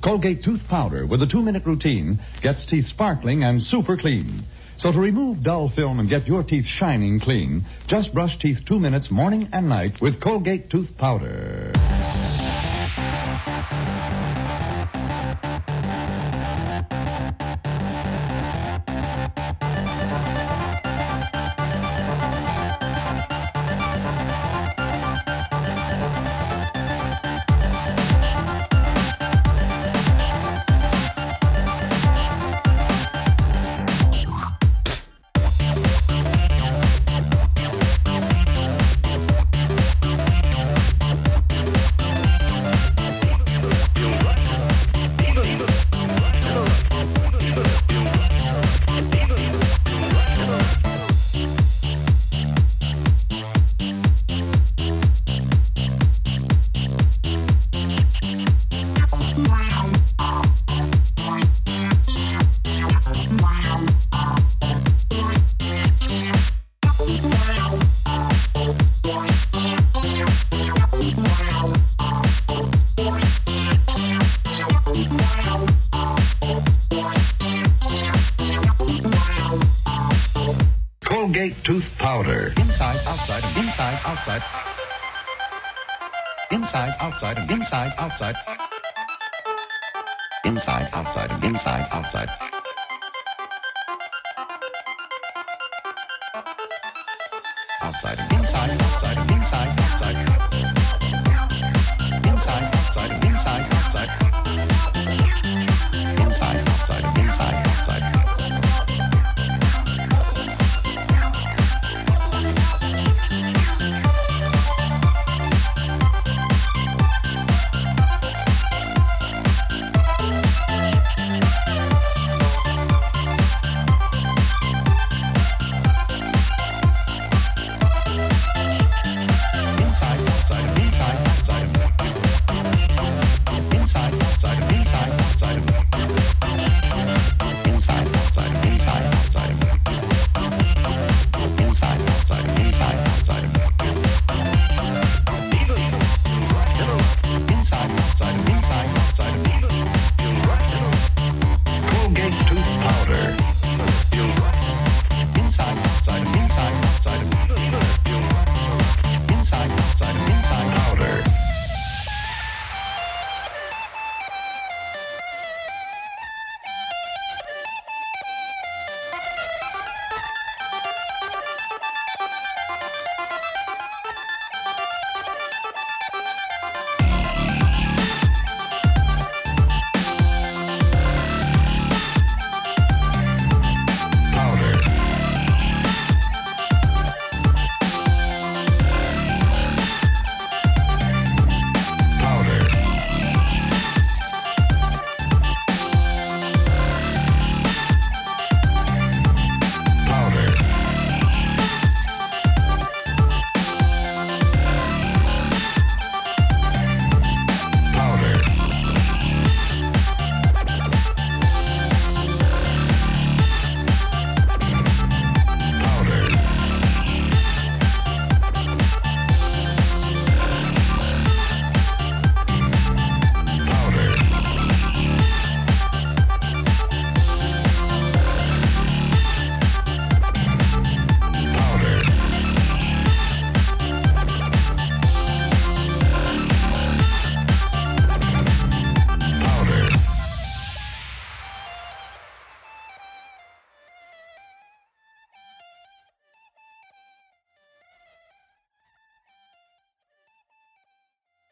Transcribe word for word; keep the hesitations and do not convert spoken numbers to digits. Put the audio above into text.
Colgate Tooth Powder with a two-minute routine gets teeth sparkling and super clean. So to remove dull film and get your teeth shining clean, just brush teeth two minutes morning and night with Colgate Tooth Powder. Colgate Tooth Powder. Inside, outside, and inside, outside. Inside, outside, and inside, outside. Inside, outside, and inside, outside. Outside and inside, outside and inside, outside.